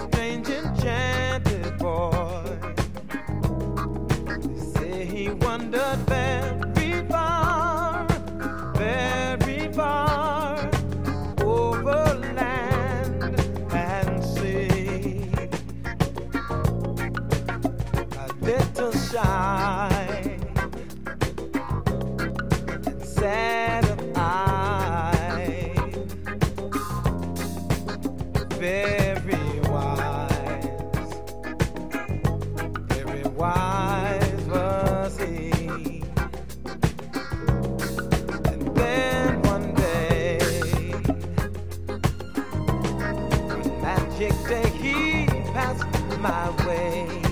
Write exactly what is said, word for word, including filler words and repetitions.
strange enchanted boy. They say he wandered very far, very far, over land and sea. A little shy and sad of eye, very wise, very wise was he. And then one day, one magic day, he passed my way.